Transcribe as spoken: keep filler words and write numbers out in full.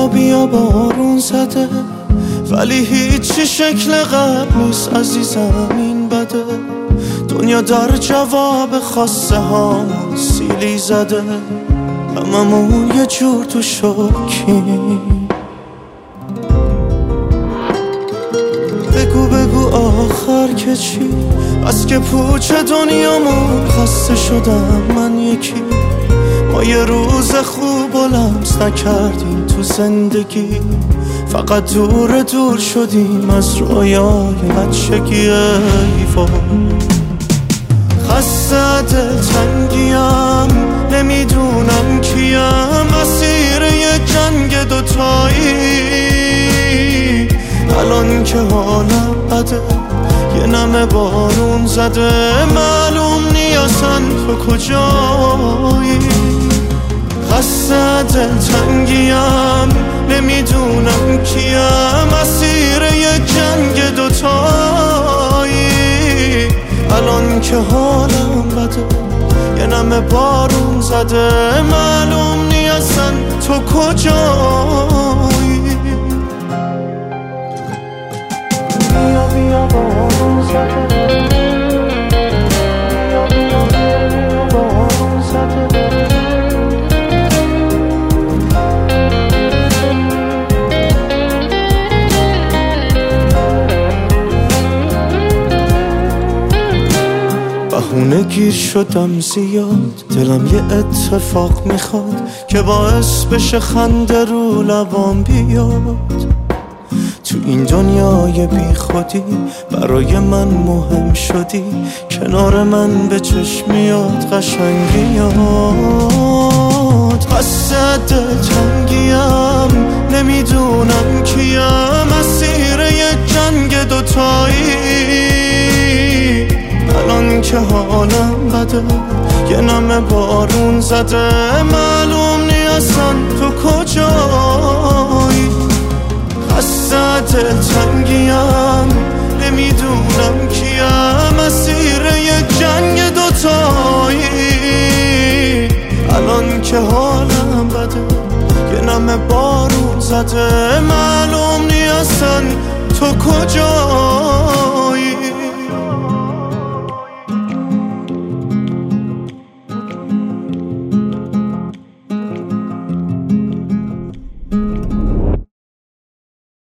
بیا بارون زده ولی هیچی شکل قبل نیست عزیزم این بده. دنیا در جواب خواسته ها سیلی زده، هممون یه جور تو شوکیم. بگو بگو آخر که چی؟ از که پوچ دنیامون خسته شدم من یکی. ما یه روز خوب و لمس نکردیم تو زندگی، فقط دور دور شدیم از رویای بچگی. ای وای خسته دلتنگیم، نمیدونم کیم، مسیر یه جنگ دوتایی. الان که حالم بده یه نمه بارون زده، معلوم نیستن تو کجایی. خسته دلتنگیم، نمیدونم کیم، مسیر یه جنگ دوتایی. الان که حالم بده یه نمه بارون زده، معلوم نیستن تو کجایی. بیا بیا بارون زده، بیا بیا بیا بارون زده. بهونه گیر شدم زیاد، دلم یه اتفاق میخواد که باعث بشه خنده رو لبام بیاد. تو این دنیای بی خودی برای من مهم شدی، کنار من به چشم میاد قشنگیات. خسته دلتنگیم، نمیدونم کیم، مسیر یه جنگ دوتایی. الان که حالم بده یه نمه بارون زده، معلوم نیستن تو کجایی. خسته دلتنگیم، نمیدونم کیم، مسیر یه جنگ دوتایی. الان که حالم بده یه نمه بارون زده، معلوم نیستن تو کجایی.